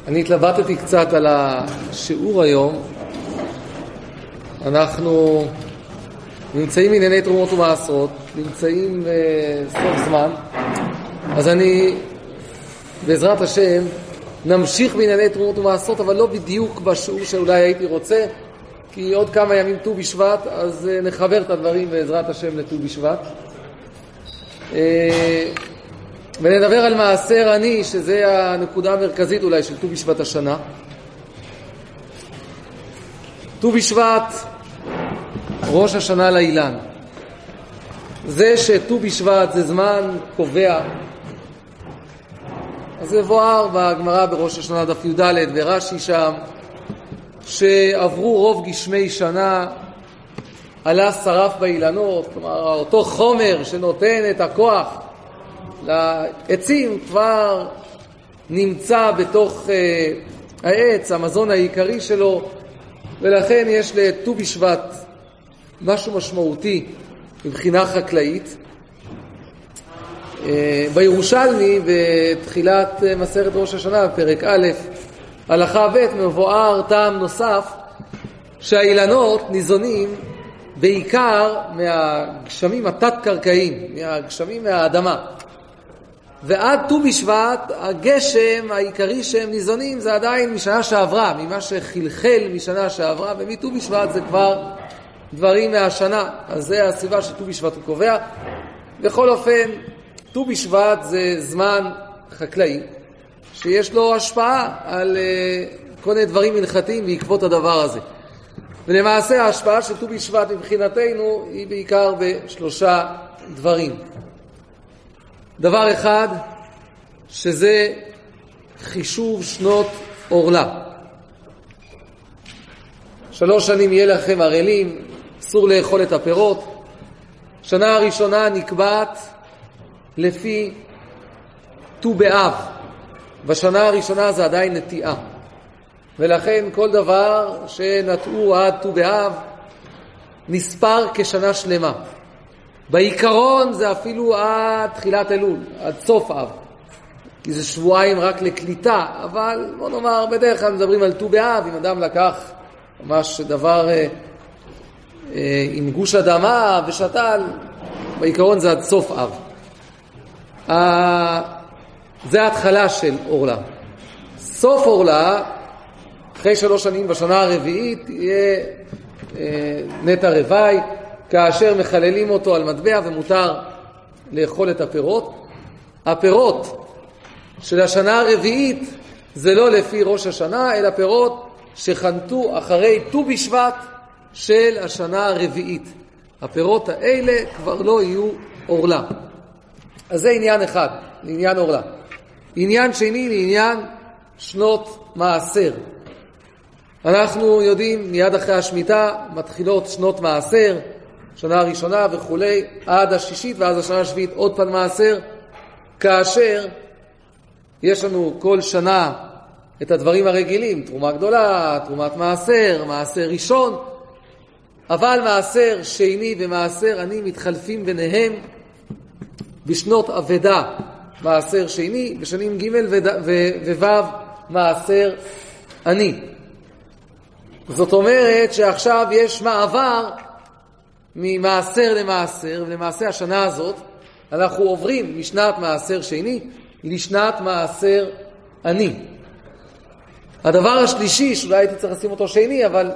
אני התלבטתי קצת על השיעור היום. אנחנו נמצאים בענייני תרומות ומעשרות, נמצאים בסוף זמן, אז אני בעזרת השם נמשיך בענייני תרומות ומעשרות, אבל לא בדיוק בשיעור שאולי הייתי רוצה, כי עוד כמה ימים ט"ו בשבט, אז נחבר את הדברים בעזרת השם לט"ו בשבט. ונדבר על מעשר אני, שזה הנקודה המרכזית אולי של ט"ו בשבט השנה. ט"ו בשבט, ראש השנה לאילן. זה שט"ו בשבט זה זמן קובע, אז זה בוער בגמרא בראש השנה דף י"ד ורש"י שם, שעברו רוב גשמי שנה, עלה שרף באילנות, כלומר אותו חומר שנותן את הכוח לעצים כבר נמצא בתוך העץ, המזון העיקרי שלו, ולכן יש לט"ו בשבט משהו משמעותי מבחינה חקלאית. בירושלמי בתחילת מסכת ראש השנה בפרק א' הלכה ב' מבואר טעם נוסף, שהאילנות ניזונים בעיקר מהגשמים התת-קרקעיים, מהגשמים מהאדמה, ועד ט"ו בשבט הגשם העיקרי שהם ניזונים זה עדיין משנה שעברה, ממה שחלחל משנה שעברה, ומט"ו בשבט זה כבר דברים מהשנה. אז זה הסיבה שט"ו בשבט הוא קובע. בכל אופן, ט"ו בשבט זה זמן חקלאי שיש לו השפעה על כל מיני דברים הלכתיים בעקבות הדבר הזה. ולמעשה ההשפעה של ט"ו בשבט מבחינתנו היא בעיקר בשלושה דברים. דבר אחד, שזה חישוב שנות אורלה. 3 שנים יהיה לכם ערלים, אסור לאכול את הפירות. שנה הראשונה נקבעת לפי ט"ו באב. בשנה הראשונה זה עדיין נטיעה, ולכן כל דבר שנטעו עד ט"ו באב נספר כשנה שלמה. בעיקרון זה אפילו עד תחילת אלול, עד סוף אב, כי זה שבועיים רק לקליטה, אבל בוא נאמר בדרך כלל מדברים על ט"ו באב. אם אדם לקח ממש דבר עם גוש אדמה ושתל, בעיקרון זה עד סוף אב. זה ההתחלה של אורלה. סוף אורלה, אחרי 3 שנים בשנה הרביעית, יהיה נטע רווי, כאשר מחללים אותו על מטבע ומותר לאכול את הפירות. הפירות של השנה הרביעית זה לא לפי ראש השנה, אלא פירות שחנתו אחרי ט"ו בשבט של השנה הרביעית. הפירות האלה כבר לא יהיו אורלה. אז זה עניין אחד, לעניין אורלה. עניין שני, לעניין שנות מעשר. אנחנו יודעים, מיד אחרי השמיטה מתחילות שנות מעשר, שנה הראשונה וכולי, עד השישית, ואז השנה השביעית עוד פעם מעשר, כאשר יש לנו כל שנה את הדברים הרגילים, תרומה גדולה, תרומת מעשר, מעשר ראשון, אבל מעשר שני ומעשר אני מתחלפים ביניהם בשנות עבדה. מעשר שני, בשנים ג' וו' מעשר אני. זאת אומרת שעכשיו יש מעבר ממעשר למעשר, ולמעשה השנה הזאת אנחנו עוברים משנת מעשר שני לשנת מעשר אני. הדבר השלישי, שאולי הייתי צריך לשים אותו שני, אבל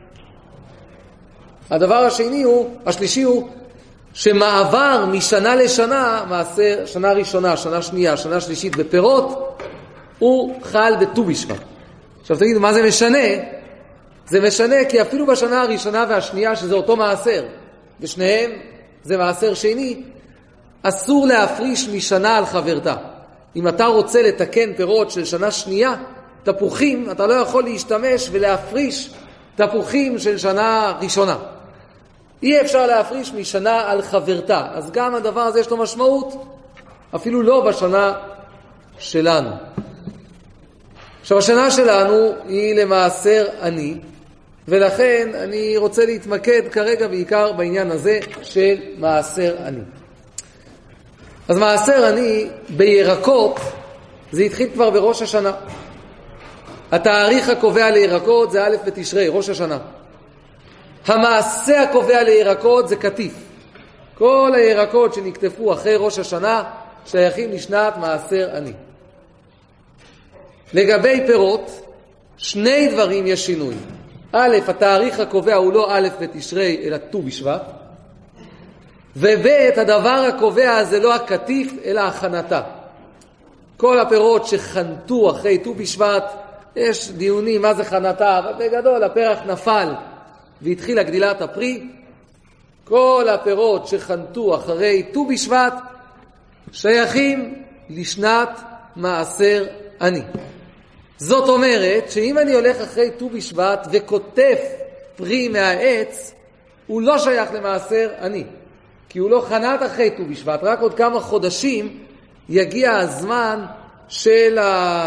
הדבר השלישי הוא שמעבר משנה לשנה, מעשר, שנה ראשונה, שנה שנייה, שנה שלישית בפירות, הוא חל בט"ו בשבט. עכשיו תגידו, מה זה משנה? זה משנה כי אפילו בשנה הראשונה והשנייה, שזה אותו מעשר, בשניהם זה מעשר שני, אסור להפריש משנה על חברתה. אם אתה רוצה לתקן פירות של שנה שנייה, תפוחים, אתה לא יכול להשתמש ולהפריש תפוחים של שנה ראשונה. אי אפשר להפריש משנה על חברתה. אז גם הדבר הזה יש לו משמעות, אפילו לא בשנה שלנו. עכשיו השנה שלנו היא למעשר אני, ולכן אני רוצה להתמקד כרגע בעיקר בעניין הזה של מעשר אני. אז מעשר אני בירקות זה התחיל כבר בראש השנה. התאריך הקובע לירקות זה א' בתשרי, ראש השנה. המעשה הקובע לירקות זה קטיף. כל הירקות שנקטפו אחרי ראש השנה שייכים לשנת מעשר עני. לגבי פירות, שני דברים יש שינוי. א', התאריך הקובע הוא לא א' בתשרי אלא ט"ו בשבט, וב', הדבר הקובע זה לא הקטיף אלא הכנתה. כל הפירות שחנתו אחרי ט"ו בשבט, יש דיונים מה זה חנתה, אבל בגדול הפרח נפל והתחילה גדילת הפרי. כל הפירות שחנתו אחרי ט"ו בשבט שייכים לשנת מעשר עני. זאת אומרת שאם אני הולך אחרי ט"ו בשבט וכותף פרי מהעץ, הוא לא שייך למעשר עני, כי הוא לא חנת אחרי ט"ו בשבט. רק עוד כמה חודשים יגיע הזמן של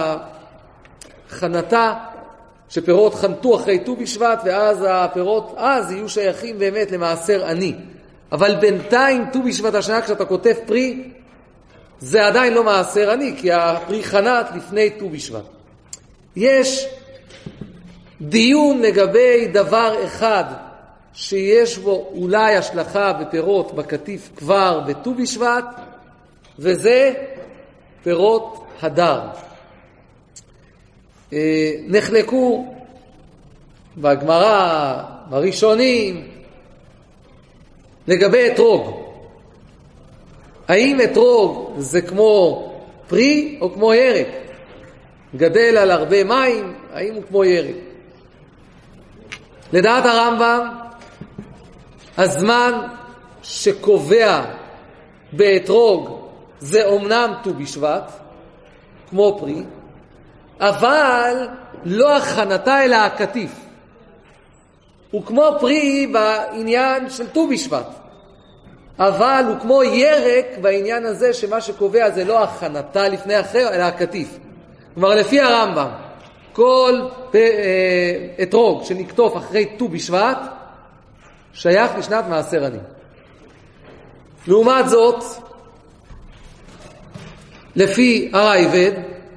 החנתה, שפירות חנתו אחרי ט"ו בשבט, ואז הפירות אז יהיו שייכים באמת למעשר עני. אבל בינתיים ט"ו בשבט השנה כשאתה כותב פרי, זה עדיין לא מעשר עני, כי הפרי חנת לפני ט"ו בשבט. יש דיון לגבי דבר אחד שיש בו אולי השלכה בפירות בקטיף כבר בט"ו בשבט, וזה פירות הדר. נחלקו בגמרא, בראשונים, לגבי אתרוג. האם אתרוג זה כמו פרי או כמו ירק? גדל על הרבה מים, האם הוא כמו ירק? לדעת הרמב"ם, הזמן שקובע באתרוג זה אומנם ט"ו בשבט, כמו פרי, אבל לא הכנתה אלא הקטיף. הוא כמו פרי בעניין של ט"ו בשבט, אבל הוא כמו ירק בעניין הזה שמה שקובע זה לא הכנתה לפני אחר אלא הקטיף. כלומר לפי הרמב"ם, כל אתרוג שנקטוף אחרי ט"ו בשבט שייך לשנת מעשר עני. לעומת זאת, לפי הרייבד,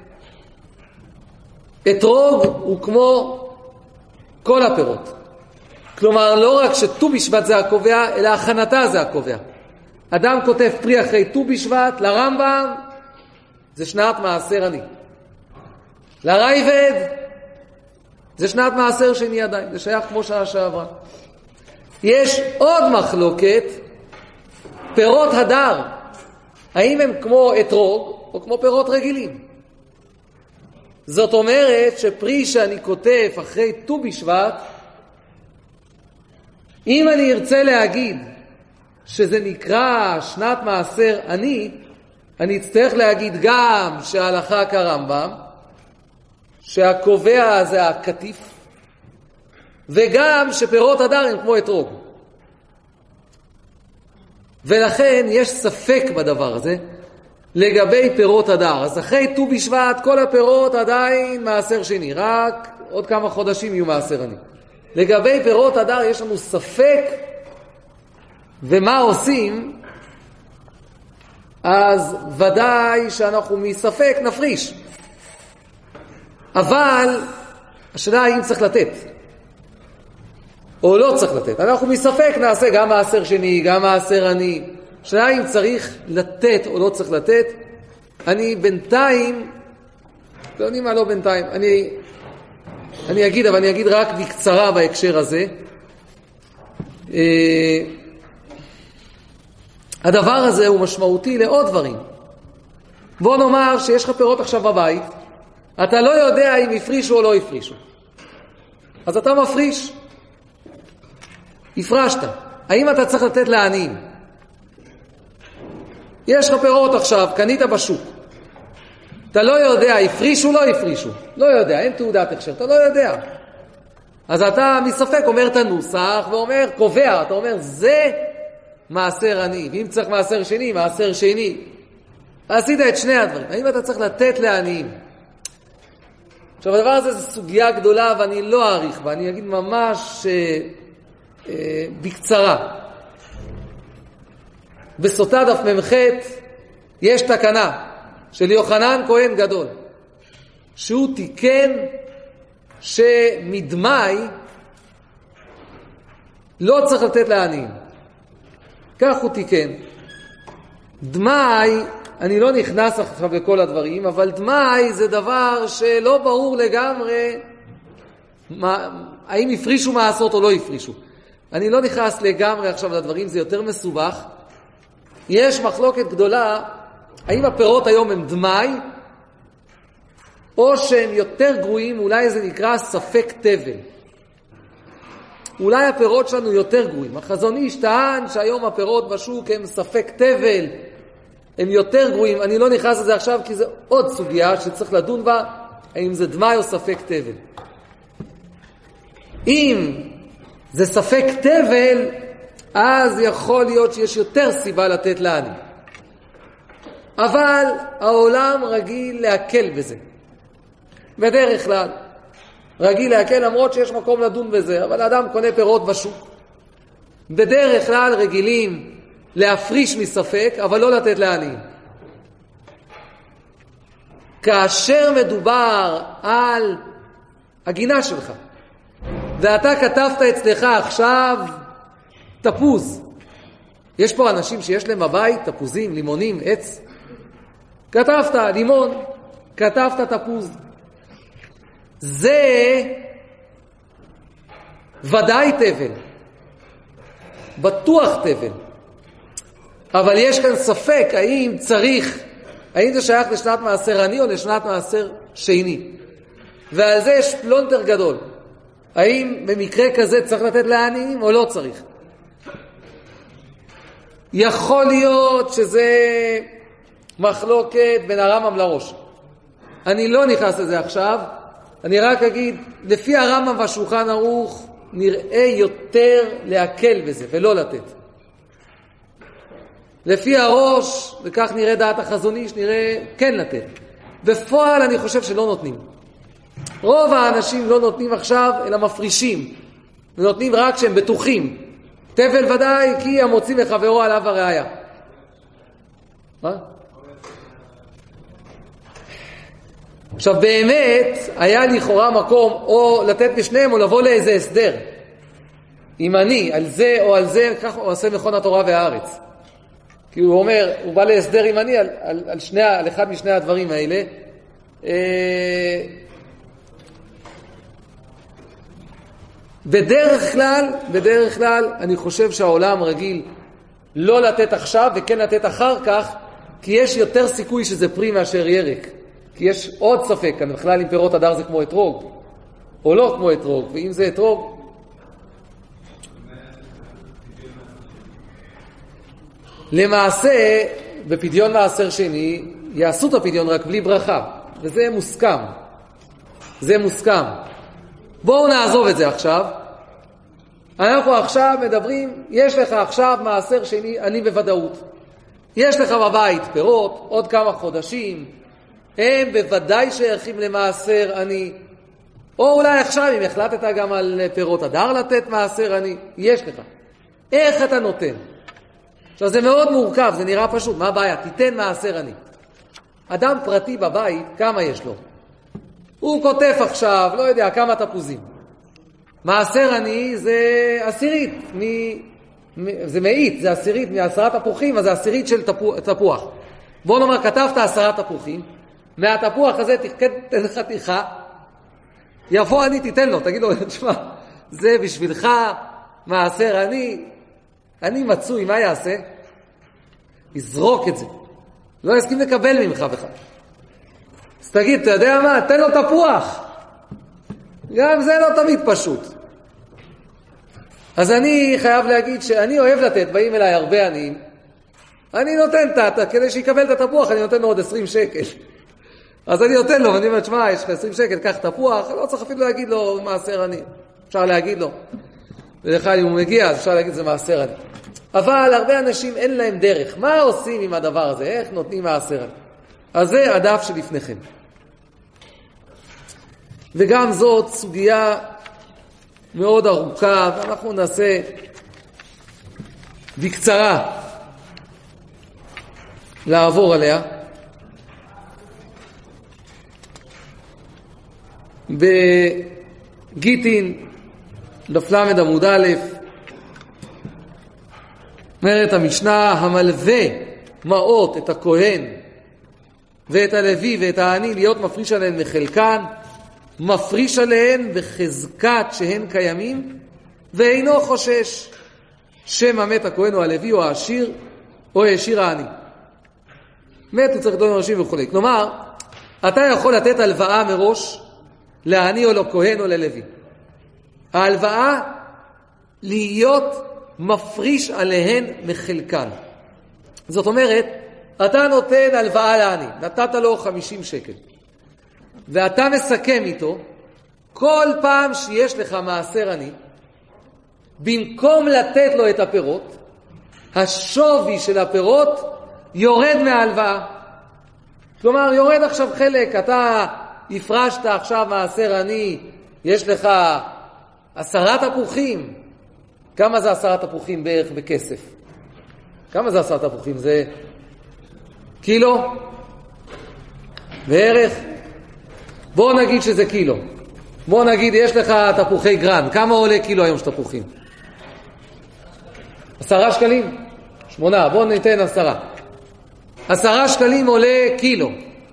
אתרוג הוא כמו כל הפירות. כלומר, לא רק שט"ו בשבט זה הקובע, אלא הכנתה זה הקובע. אדם כותב פרי אחרי ט"ו בשבט, לרמב"ם זה שנת מעשר עני. לרייבד זה שנת מעשר שני עדיין, זה שייך כמו שעה שעברה. יש עוד מחלוקת, פירות הדר, האם הם כמו אתרוג או כמו פירות רגילים? זאת אומרת שפרי שאני כותב אחרי ט"ו בשבט, אם אני ארצה להגיד שזה נקרא שנת מעשר עני, אני אצטרך להגיד גם שההלכה כרמב"ם, שהקובע זה הקטיף, וגם שפירות הדר הם כמו אתרוג. ולכן יש ספק בדבר הזה לגבי פירות הדר. אז אחרי ט"ו בשבט כל הפירות עדיין מעשר שני, רק עוד כמה חודשים יהיו מעשר עני. לגבי פירות הדר יש לנו ספק, ומה עושים? אז ודאי שאנחנו מספק נפריש. אבל השאלה האם צריך לתת או לא צריך לתת. אנחנו מספק נעשה גם מעשר שני, גם מעשר עני. השאלה האם צריך לתת או לא צריך לתת. אני בינתיים, לא יודעים מה לא בינתיים, אני אגיד, אבל אני אגיד רק בקצרה בהקשר הזה. הדבר הזה הוא משמעותי לעוד דברים. בוא נאמר שיש לך פירות עכשיו בבית, אתה לא יודע אם יפרישו או לא יפרישו. אז אתה מפריש. הפרשת. האם אתה צריך לתת לעניים? יש לך פירות עכשיו, קנית בשוק. אתה לא יודע, יפרישו או לא יפרישו. לא יודע, אין תעודת הכשר, אתה לא יודע. אז אתה מספק אומר את הנוסח ואומר, קובע, אתה אומר זה מעשר עני. ואם צריך מעשר שני, מעשר שני. עשית את שני הדברים. האם אתה צריך לתת לעניים? עכשיו הדבר הזה זה סוגיה גדולה ואני לא אעריך בה, אני אגיד ממש בקצרה. בסוטה דף ממ"ח יש תקנה של יוחנן כהן גדול, שהוא תיקן שמדמי לא צריך לתת לעניים. כך הוא תיקן. דמי, אני לא נכנס עכשיו לכל הדברים, אבל דמי זה דבר שלא ברור לגמרי האם הפרישו מעשות או לא הפרישו. אני לא נכנס לגמרי עכשיו לדברים, זה יותר מסובך. יש מחלוקת גדולה, האם הפירות היום הם דמי, או שהם יותר גרועים, אולי זה נקרא ספק תבל. אולי הפירות שלנו יותר גרועים. החזון איש טען שהיום הפירות בשוק הם ספק תבל, הם יותר גרועים. אני לא נכנס לזה עכשיו כי זה עוד סוגיה שצריך לדון בה, האם זה דמי או ספק תבל. אם זה ספק תבל, אז יכול להיות שיש יותר סיבה לתת לעני. אבל העולם רגיל להקל בזה. בדרך כלל. רגיל להקל למרות שיש מקום לדון בזה, אבל אדם קונה פירות בשוק. בדרך כלל רגילים להפריש מספק, אבל לא לתת לעניים. כאשר מדובר על הגינה שלך, ואתה כתבת אצלך עכשיו תפוז. יש פה אנשים שיש להם בבית תפוזים, לימונים, עץ. כתבת לימון, כתבת תפוז. זה ודאי תבל. בטוח תבל. אבל יש כאן ספק האם האם זה שייך לשנת מעשר עני או לשנת מעשר שני. ועל זה יש פלונטר גדול. האם במקרה כזה צריך לתת לעניים או לא צריך? יכול להיות שזה מחלוקת בין הרמב"ם לראש. אני לא נכנס לזה עכשיו, אני רק אגיד, לפי הרמב"ם והשולחן ערוך, נראה יותר להקל בזה ולא לתת. לפי הראש, וכך נראה דעת החזון איש, נראה כן לתת. בפועל אני חושב שלא נותנים. רוב האנשים לא נותנים עכשיו, אלא מפרישים. ונותנים רק שהם בטוחים. תבל ודאי, כי המוציא מחברו עליו הראיה. מה? עכשיו באמת, היה לכאורה מקום או לתת בשניהם או לבוא לאיזה הסדר. אם אני, על זה או על זה, כך הוא עושה מכון התורה והארץ. כי הוא אומר, הוא בא להסדר עם אני על אחד משני הדברים האלה. בדרך כלל, אני חושב שהעולם רגיל לא לתת עכשיו וכן לתת אחר כך, כי יש יותר סיכוי שזה פרי מאשר ירק. כי יש עוד ספק, כאן בכלל אם פירות הדר זה כמו אתרוג, או לא כמו אתרוג, ואם זה אתרוג, למעשה, בפדיון מעשר שני, יעשו את הפדיון רק בלי ברכה, וזה מוסכם. זה מוסכם. בואו נעזוב את זה עכשיו. אנחנו עכשיו מדברים, יש לך עכשיו מעשר שני, אני בוודאות. יש לך בבית פירות, עוד כמה חודשים, הם בוודאי שייכים למעשר אני. או אולי עכשיו, אם החלטת גם על פירות הדר לתת מעשר אני, יש לך. איך אתה נותן? עכשיו זה מאוד מורכב, זה נראה פשוט, מה הבעיה? תיתן מעשר אני. אדם פרטי בבית, כמה יש לו? הוא כותב עכשיו, לא יודע, כמה תפוזים. מעשר אני זה עשירית, זה מאית, זה עשירית מ10 תפוחים, אז זה עשירית של תפוח. בוא נאמר, כתבת 10 תפוחים, מהתפוח הזה תתן חתיכה, יבוא אני תיתן לו, תגיד לו, תשמע, זה בשבילך מעשר אני מצוי, מה יעשה? יזרוק את זה. לא יסכים לקבל ממך בכלל. אז תגיד, אתה יודע מה? תן לו תפוח. גם זה לא תמיד פשוט. אז אני חייב להגיד שאני אוהב לתת, באים אליי הרבה עניים. אני נותן כדי שיקבל את התפוח, אני נותן לו עוד 20 שקל. אז אני נותן לו, ואני אומר, שמה, יש לך 20 שקל, קח תפוח, לא צריך אפילו להגיד לו מעשר אני. אפשר להגיד לו. ולכן אם הוא מגיע, אז אפשר להגיד זה מעשר אני. אבל הרבה אנשים אין להם דרך. מה עושים עם הדבר הזה? איך נותנים מעשר אני? אז זה הדף שלפניכם. וגם זאת סוגיה מאוד ארוכה, ואנחנו נעשה בקצרה לעבור עליה. גיטין, דף עמוד א', אומרת המשנה, המלווה מעות את הכהן ואת הלוי ואת העני להיות מפריש עליהן מחלקן, מפריש עליהן בחזקת שהן קיימים, ואינו חושש שמא מת הכהן או הלוי או העשיר או העשיר העני. מת הוא צריך לדון מרשים וכו'. כלומר, אתה יכול לתת הלוואה מראש לעני או לכהן או ללוי. ההלוואה להיות מפריש עליהן מחלקן. זאת אומרת, אתה נותן הלוואה לעני, נתת לו 50 שקל, ואתה מסכם איתו, כל פעם שיש לך מעשר עני, במקום לתת לו את הפירות, השווי של הפירות יורד מההלוואה. כלומר, יורד עכשיו חלק, אתה הפרשת עכשיו מעשר עני, יש לך 10 תפוחים. כמה זה 10 תפוחים בערך בכסף? כמה זה 10 תפוחים? זה קילו? בערך? בוא נגיד שזה קילו. בוא נגיד יש לך תפוחי גרן. כמה עולה קילו היום של תפוחים? 10 שקלים? 8, בוא ניתן 10. 10 שקלים עולה קילו.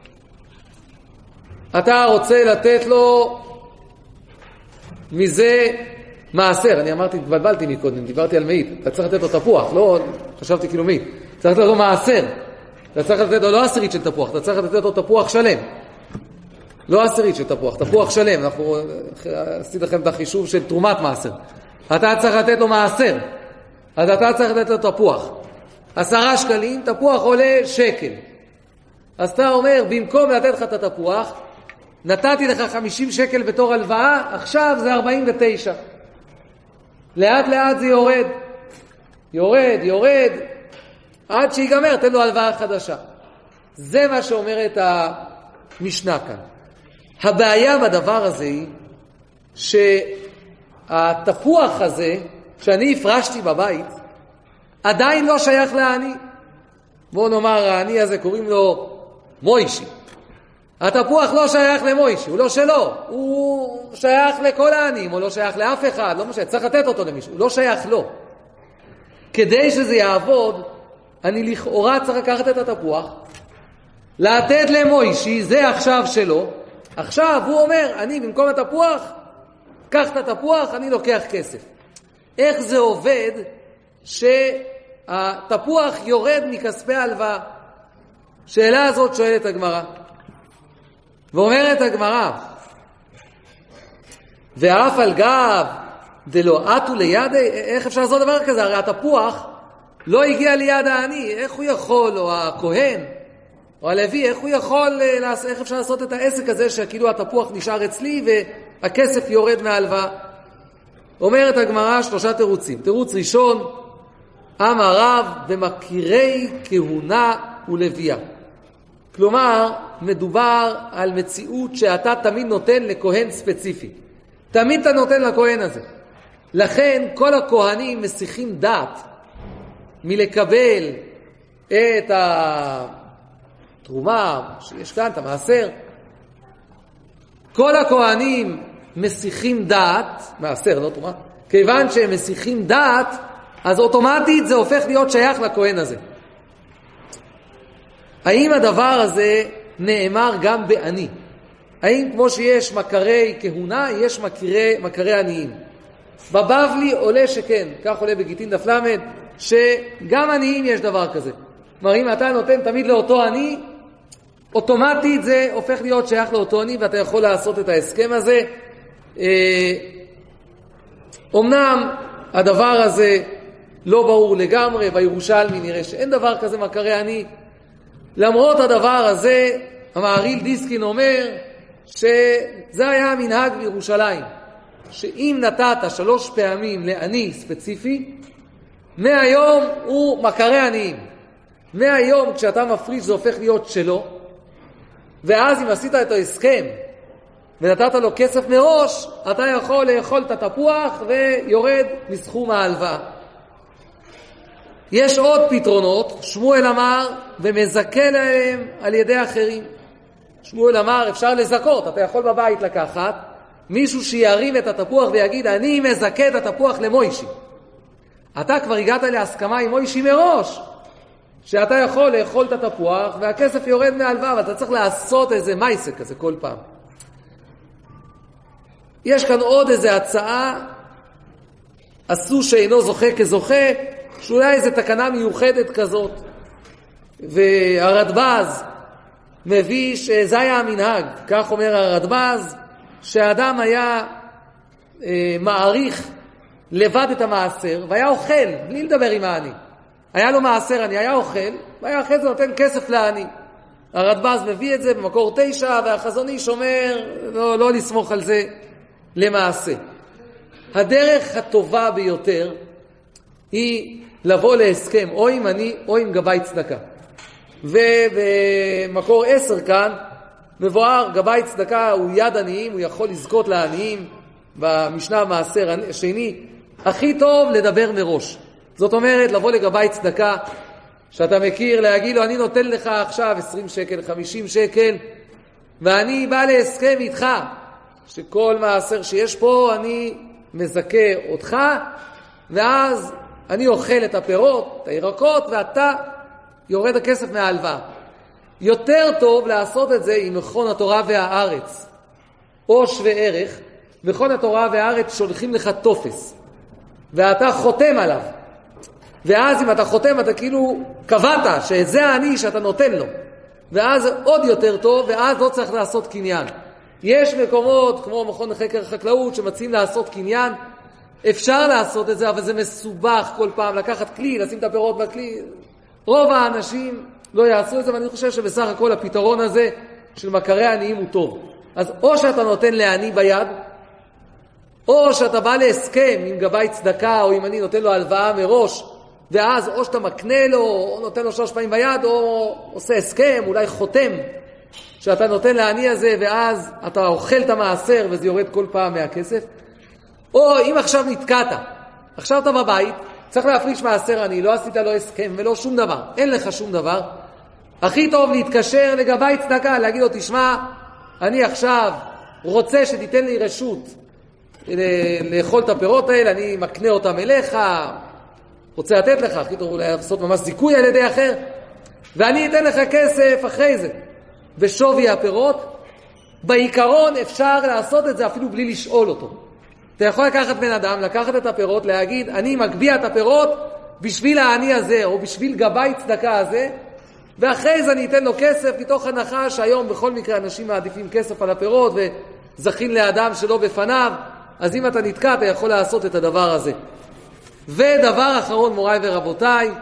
אתה רוצה לתת לו מזה מעשר. אני אמרתי, התבלבלתי מקודם, דיברתי על מאית. אתה צריך לתת לו תפוח, לא חשבתי כאילו מאית. צריך לתת לו מעשר. אתה צריך לתת לו לא 10 של תפוח, אתה צריך לתת לו תפוח שלם. לא 10 של תפוח, תפוח שלם. אנחנו עשיתי לכם את החישוב של תרומת מעשר. אתה צריך לתת לו מעשר. אז אתה צריך לתת לו תפוח. 10 שקלים, תפוח עולה שקל. אז אתה אומר, במקום לתת לך את התפוח, נתתי לך 50 שקל בתור הלוואה, עכשיו זה 49. לאט לאט זה יורד. יורד, עד שיגמר, תן לו הלוואה חדשה. זה מה שאומרת המשנה כאן. הבעיה בדבר הזה היא, שהתפוח הזה, שאני הפרשתי בבית, עדיין לא שייך לעני. בוא נאמר, העני הזה קוראים לו מוישי. התפוח לא שייך למוישי, הוא לא שלו. הוא שייך לכל העניים, הוא לא שייך לאף אחד, לא משנה, צריך לתת אותו למישהו, הוא לא שייך לו. כדי שזה יעבוד, אני לכאורה צריך לקחת את התפוח, לתת למוישי, זה עכשיו שלו. עכשיו הוא אומר, אני במקום התפוח, קח את התפוח, אני לוקח כסף. איך זה עובד שהתפוח יורד מכספי ההלוואה? שאלה הזאת שואלת הגמרא. ואומרת הגמרא, ואף על גב דלא עטו ליד, איך אפשר לעשות דבר כזה? הרי התפוח לא הגיע ליד העני, איך הוא יכול, או הכהן, או הלוי, איך הוא יכול, איך אפשר לעשות את העסק הזה שכאילו התפוח נשאר אצלי והכסף יורד מההלוואה? אומרת הגמרא 3 תירוצים. תירוץ ראשון, אמר רב במכירי כהונה ולוויה. כלומר, מדובר על מציאות שאתה תמיד נותן לכהן ספציפי. תמיד אתה נותן לכהן הזה. לכן כל הכהנים מסיחים דעת מלקבל את התרומה שיש כאן, את המעשר. כל הכהנים מסיחים דעת, מעשר, לא תרומה, כיוון שהם מסיחים דעת, אז אוטומטית זה הופך להיות שייך לכהן הזה. האם הדבר הזה נאמר גם בעני? האם כמו שיש מכרי כהונה, יש מכרי עניים? בבבלי עולה שכן, כך עולה בגיטין דף למד, שגם עניים יש דבר כזה. כלומר, אם אתה נותן תמיד לאותו עני, אוטומטית זה הופך להיות שייך לאותו עני, ואתה יכול לעשות את ההסכם הזה. אמנם הדבר הזה לא ברור לגמרי, בירושלמי נראה שאין דבר כזה מכרי עני. למרות הדבר הזה, המהרי"ל דיסקין אומר שזה היה המנהג בירושלים, שאם נתת 3 פעמים לעני ספציפי, מהיום הוא מכרי עניים. מהיום כשאתה מפריש זה הופך להיות שלו, ואז אם עשית את ההסכם ונתת לו כסף מראש, אתה יכול לאכול את התפוח ויורד מסכום ההלוואה. יש עוד פתרונות. שמואל אמר ומזכה להם על ידי אחרים. שמואל אמר אפשר לזכות, אתה יכול בבית לקחת מישהו שירים את התפוח ויגיד, אני מזכה את התפוח למוישי. אתה כבר הגעת להסכמה עם מוישי מראש, שאתה יכול לאכול את התפוח והכסף יורד מהלוואה, ואתה צריך לעשות איזה מייסק כזה כל פעם. יש כאן עוד איזה הצעה, עשו שאינו זוכה כזוכה, שאולי איזו תקנה מיוחדת כזאת. והרדב"ז מביא שזה היה המנהג, כך אומר הרדב"ז, שהאדם היה מעריך לבד את המעשר, והיה אוכל, בלי לדבר עם העני. היה לו מעשר עני, היה אוכל, והיה אחרי זה נותן כסף לעני. הרדב"ז מביא את זה במקור 9, והחזון איש אומר, לא לסמוך על זה למעשה. הדרך הטובה ביותר היא לבוא להסכם, או עם עני, או עם גבאי צדקה. ובמקור 10 כאן, מבואר, גבאי צדקה הוא יד עניים, הוא יכול לזכות לעניים, במשנה המעשר השני, הכי טוב לדבר מראש. זאת אומרת, לבוא לגבאי צדקה, שאתה מכיר, להגיד לו, אני נותן לך עכשיו 20 שקל, 50 שקל, ואני בא להסכם איתך, שכל מעשר שיש פה, אני מזכה אותך, ואז אני אוכל את הפירות, את הירקות, ואתה יורד הכסף מההלוואה. יותר טוב לעשות את זה עם מכון התורה והארץ, או שווה ערך. מכון התורה והארץ שולחים לך טופס, ואתה חותם עליו. ואז אם אתה חותם, אתה כאילו קבעת שזה העני שאתה נותן לו. ואז עוד יותר טוב, ואז לא צריך לעשות קניין. יש מקומות, כמו מכון חקר חקלאות, שמציעים לעשות קניין. אפשר לעשות את זה, אבל זה מסובך כל פעם. לקחת כלי, לשים את הפירות בכלי. רוב האנשים לא יעשו את זה, ואני חושב שבסך הכל הפתרון הזה של מכרי עניים הוא טוב. אז או שאתה נותן לעני ביד, או שאתה בא להסכם עם גבאי צדקה, או אם אני נותן לו הלוואה מראש, ואז או שאתה מקנה לו, או נותן לו 3 פעמים ביד, או עושה הסכם, אולי חותם, שאתה נותן לעני הזה, ואז אתה אוכל את המעשר, וזה יורד כל פעם מהכסף. או אם עכשיו נתקעת, עכשיו אתה בבית, צריך להפריש מעשר עני, לא עשית לו הסכם ולא שום דבר, אין לך שום דבר. הכי טוב להתקשר לגבאי צדקה, להגיד לו, תשמע, אני עכשיו רוצה שתיתן לי רשות לאכול את הפירות האלה, אני מקנה אותם אליך, רוצה לתת לך, הכי טוב אולי לעשות ממש זיכוי על ידי אחר, ואני אתן לך כסף אחרי זה, בשווי הפירות. בעיקרון אפשר לעשות את זה אפילו בלי לשאול אותו. אתה יכול לקחת בן אדם, לקחת את הפירות, להגיד, אני מגביע את הפירות בשביל העני הזה, או בשביל גבאי צדקה הזה, ואחרי זה אני אתן לו כסף, מתוך הנחה שהיום בכל מקרה אנשים מעדיפים כסף על הפירות, וזכין לאדם שלא בפניו, אז אם אתה נתקע, אתה יכול לעשות את הדבר הזה. ודבר אחרון, מוריי ורבותיי,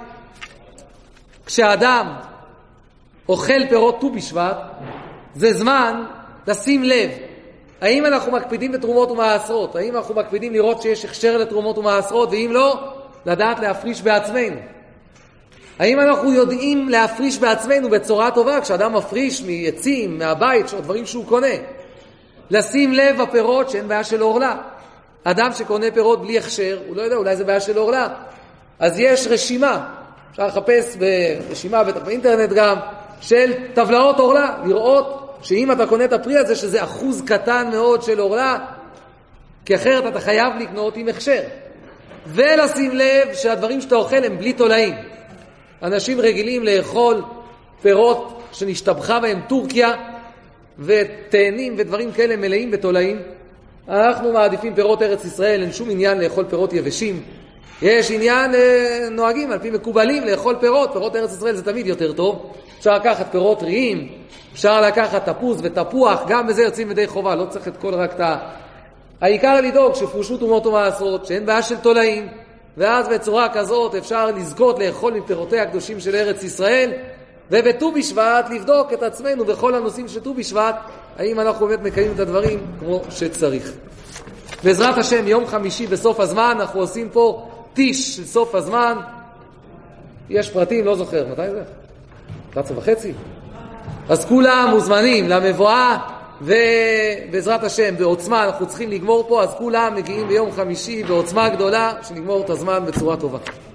כשאדם אוכל פירות ט"ו בשבט, זה זמן לשים לב, האם אנחנו מקפידים בתרומות ומעשרות, האם אנחנו מקפידים לראות שיש הכשר לתרומות ומעשרות, ואם לא, לדעת להפריש בעצמנו. האם אנחנו יודעים להפריש בעצמנו בצורה טובה, כשאדם מפריש מעצים, מהבית, או דברים שהוא קונה. לשים לב בפירות שאין בעיה של אורלה. אדם שקונה פירות בלי הכשר, הוא לא יודע, אולי זה בעיה של אורלה. אז יש רשימה, אפשר לחפש ברשימה באינטרנט גם, של טבלאות אורלה, לראות שאם אתה קונה את הפרי הזה, שזה אחוז קטן מאוד של אורלה, כי אחרת אתה חייב לקנות עם הכשר. ולשים לב שהדברים שאתה אוכל הם בלי תולעים. אנשים רגילים לאכול פירות שנשתבחה בהם טורקיה, ותאנים ודברים כאלה מלאים בתולעים. אנחנו מעדיפים פירות ארץ ישראל, אין שום עניין לאכול פירות יבשים. יש עניין, נוהגים על פי מקובלים לאכול פירות, פירות ארץ ישראל זה תמיד יותר טוב. אפשר לקחת פירות טריים, אפשר לקחת תפוז ותפוח, גם בזה יוצאים ידי חובה, לא צריך את כל רק את העיקר לדאוג שפרשו תרומות ומעשרות, שאין בעיה של תולעים, ואז בצורה כזאת אפשר לזכות לאכול מפירותיה הקדושים של ארץ ישראל, ובט"ו בשבט לבדוק את עצמנו בכל הנושאים של ט"ו בשבט, האם אנחנו באמת מקיימים את הדברים כמו שצריך. בעזרת השם, יום חמישי בסוף הזמן, אנחנו עושים פה טיש של סוף הזמן. יש פרטים, לא זוכר, מתי זה? 11:30? אז כולם מוזמנים למבואה, ובעזרת השם, בעוצמה, אנחנו צריכים לגמור פה, אז כולם מגיעים ביום חמישי בעוצמה גדולה, שנגמור את הזמן בצורה טובה.